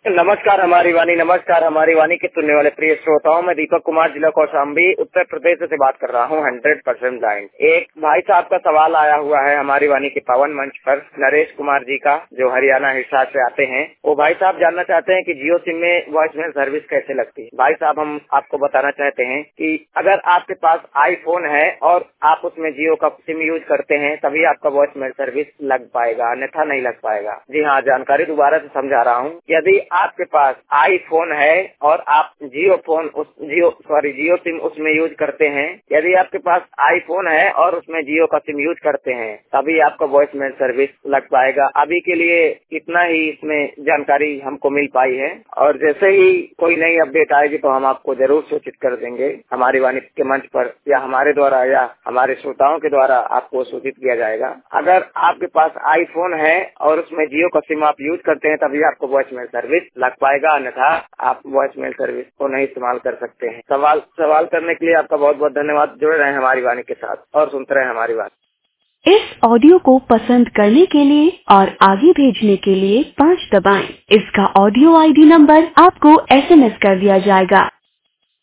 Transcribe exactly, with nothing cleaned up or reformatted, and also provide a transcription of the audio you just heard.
नमस्कार हमारी वाणी, नमस्कार हमारी वाणी के सुनने वाले प्रिय श्रोताओं, मैं दीपक कुमार, जिला कौशाम्बी, उत्तर प्रदेश से बात कर रहा हूँ। Hundred percent blind. एक भाई साहब का सवाल आया हुआ है हमारी वाणी के पावन मंच पर, नरेश कुमार जी का, जो हरियाणा हिसार से आते हैं। वो भाई साहब जानना चाहते हैं कि जियो सिम में वॉइसमेल सर्विस कैसे लगती है। भाई साहब, हम आपको बताना चाहते हैं कि अगर आपके पास आईफोन है और आप उसमें जियो का सिम यूज करते हैं तभी आपका वॉइसमेल सर्विस लग पाएगा, अन्यथा नहीं लग पाएगा। जी हाँ, जानकारी दोबारा से समझा रहा हूँ। यदि आपके पास आईफोन है और आप जियो फोन उस जियो सॉरी जियो सिम उसमें यूज करते हैं, यदि आपके पास आईफोन है और उसमें जियो का सिम यूज करते हैं तभी आपका वॉइसमेल सर्विस लग पाएगा। अभी के लिए इतना ही इसमें जानकारी हमको मिल पाई है, और जैसे ही कोई नई अपडेट आएगी तो हम आपको जरूर सूचित कर देंगे हमारी वाणी के मंच पर, या हमारे द्वारा या हमारे श्रोताओं के द्वारा आपको सूचित किया जाएगा। अगर आपके पास आईफोन है और उसमें जियो का सिम आप यूज करते हैं तभी आपको वॉइसमेल सर्विस लग पाएगा, अन्यथा आप वॉइसमेल सर्विस को नहीं इस्तेमाल कर सकते हैं। सवाल सवाल करने के लिए आपका बहुत बहुत धन्यवाद। जुड़े रहें हमारी वाणी के साथ और सुनते रहें हमारी वाणी। इस ऑडियो को पसंद करने के लिए और आगे भेजने के लिए पाँच दबाएं। इसका ऑडियो आईडी नंबर आपको एसएमएस कर दिया जाएगा।